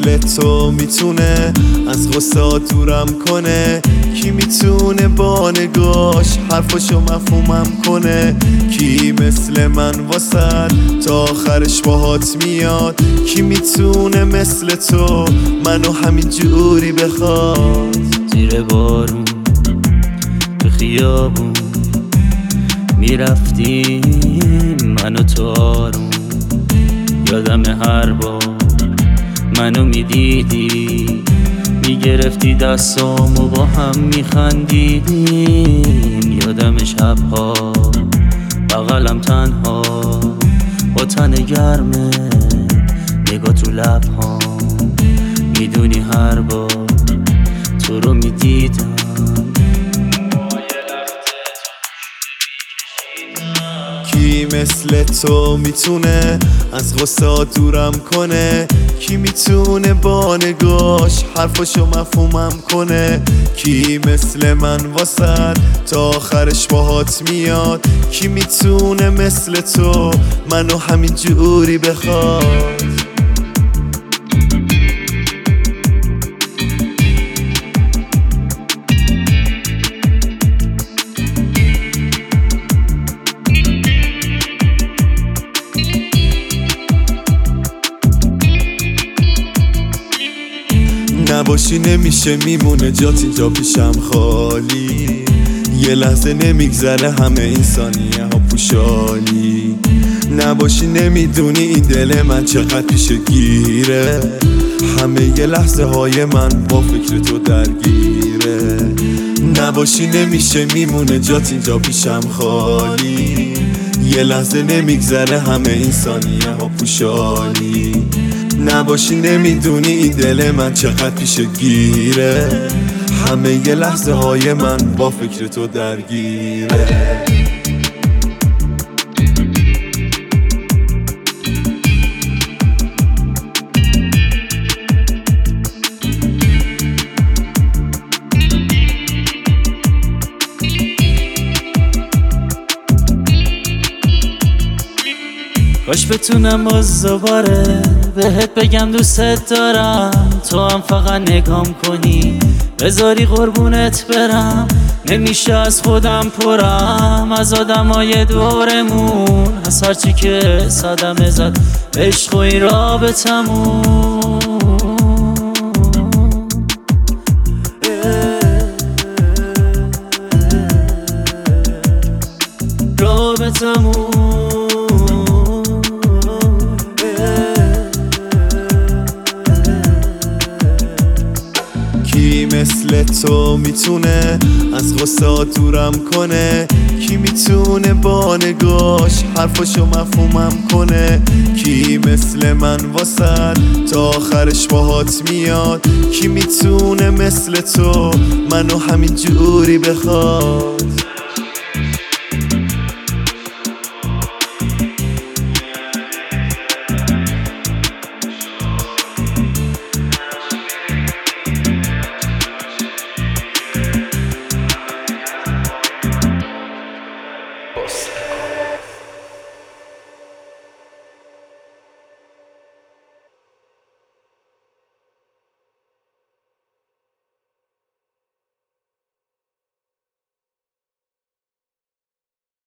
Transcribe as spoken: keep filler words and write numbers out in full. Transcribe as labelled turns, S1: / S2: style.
S1: مثل تو میتونه از غصه دورم کنه؟ کی میتونه با نگاش حرفاشو مفهومم کنه؟ کی مثل من واسد تا آخرش باهات میاد؟ کی میتونه مثل تو منو همین جوری بخواد؟
S2: زیر بارون به خیابون میرفتیم من و تو آروم، یادم هر بار منو میدیدی میگرفتی دستام و با هم میخندیدیم. یادم شبها بغلم تنها با تن گرمه نگاه تو لبهام، میدونی هر بار تو رو میدیدم
S1: کی مثل تو میتونه از غصه دورم کنه؟ کی میتونه با نگاش حرفاشو مفهومم کنه؟ کی مثل من واسد تا آخرش باهات میاد؟ کی میتونه مثل تو منو همین جوری بخواد؟ نباشی نمیشه میمونه جات اینجا پیشم خالی، یه لحظه نمیگذره همه این ثانیه ها پوشالی. نباشی نمیدونی این دل من چقدر پیش گیره، همه یه لحظه های من با فکر تو درگیره. نباشی نمیشه میمونه جات اینجا پیشم خالی، یه لحظه نمیگذره همه این ثانیه ها پوشالی. نباشی نمیدونی این دل من چقدر پیش گیره، همه یه لحظه های من با فکر تو درگیره.
S2: کاش بتونم باز دوباره بهت بگم دوستت دارم، تو هم فقط نگام کنی بذاری قربونت برم. نمیشه از خودم پرم از آدمای دورمون، از هرچی که صدمه زد عشق و این رابطمون. رابطمون
S1: کی مثل تو میتونه از غصه دورم کنه؟ کی میتونه با نگاش حرفاشو مفهومم کنه؟ کی مثل من واسد تا آخرش باهات میاد؟ کی میتونه مثل تو منو همین جوری بخواد؟